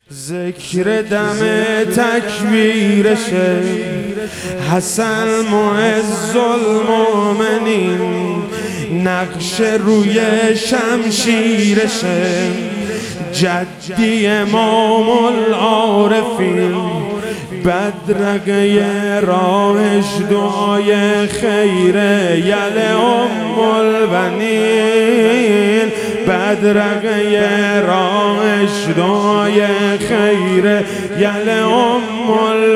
ذکر دم تکبیرشه حسن معز المؤمنین، نقش روی شمشیرشه جدی امام العارفین، بدرقه راهش دعای خیره یل ام البنین، بدرقه راهش دعای خیره یل ام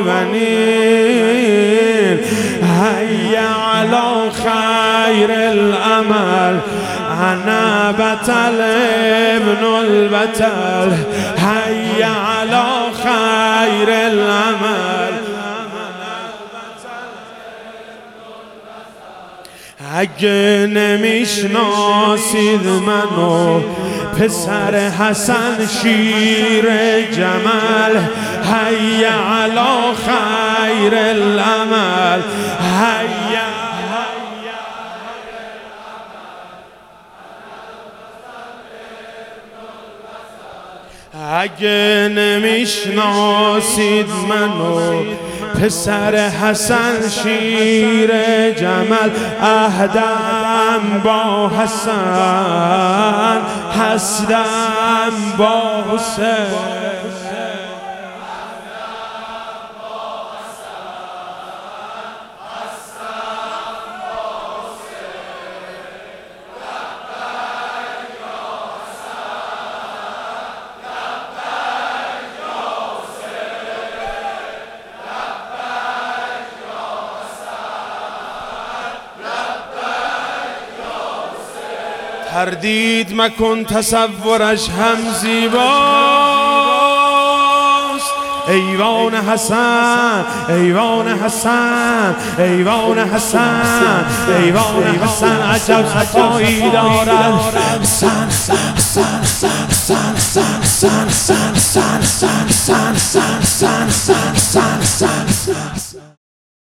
البنین، هی علی خیر العمل انا بطل ابن البطل، هی علی خیر العمل. اگه نمیشناسید منو پسر حسن شیر جمل، هی علی خیر العمل، هی اگه نمیشناسید منو پسر حسن شیر جمل، عهدم با حسن حسدم با حسین، تردید مکن تصورش هم زیباست، ایوان حسن ایوان حسن ایوان حسن ایوان حسن عجب صفایی دارد، حسن حسن حسن حسن حسن حسن حسن حسن حسن حسن حسن حسن حسن حسن حسن